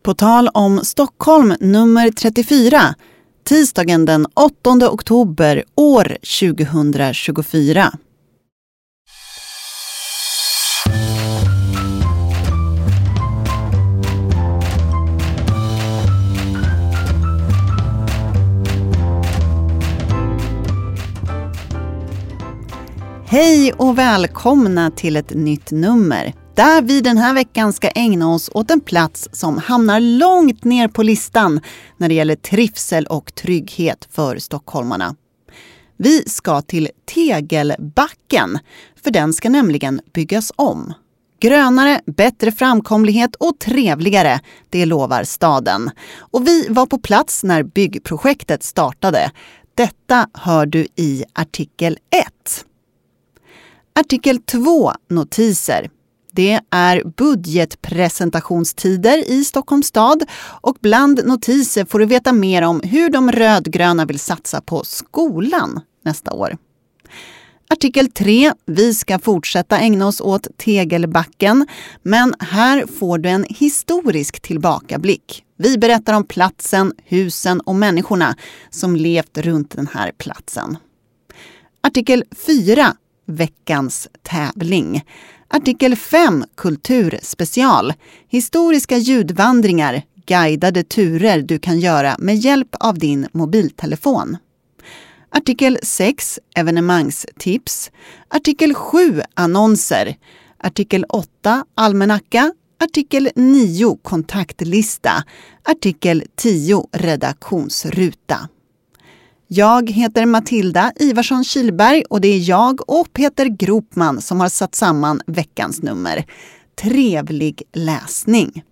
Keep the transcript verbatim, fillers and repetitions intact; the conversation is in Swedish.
På tal om Stockholm nummer trettiofyra, tisdagen den åttonde oktober år tjugohundratjugofyra. Hej och välkomna till ett nytt nummer. Där vi den här veckan ska ägna oss åt en plats som hamnar långt ner på listan när det gäller trivsel och trygghet för stockholmarna. Vi ska till Tegelbacken, för den ska nämligen byggas om. Grönare, bättre framkomlighet och trevligare, det lovar staden. Och vi var på plats när byggprojektet startade. Detta hör du i artikel ett. Artikel två, notiser. Det är budgetpresentationstider i Stockholms stad och bland notiser får du veta mer om hur de rödgröna vill satsa på skolan nästa år. Artikel tre. Vi ska fortsätta ägna oss åt Tegelbacken, men här får du en historisk tillbakablick. Vi berättar om platsen, husen och människorna som levt runt den här platsen. Artikel fyra. Veckans tävling. Artikel fem. Kulturspecial. Historiska ljudvandringar, guidade turer du kan göra med hjälp av din mobiltelefon. Artikel sex. Evenemangstips. Artikel sju. Annonser. Artikel åtta. Almanacka. Artikel nio. Kontaktlista. Artikel tio. Redaktionsruta. Jag heter Matilda Ivarsson Kilberg och det är jag och Peter Gropman som har satt samman veckans nummer. Trevlig läsning!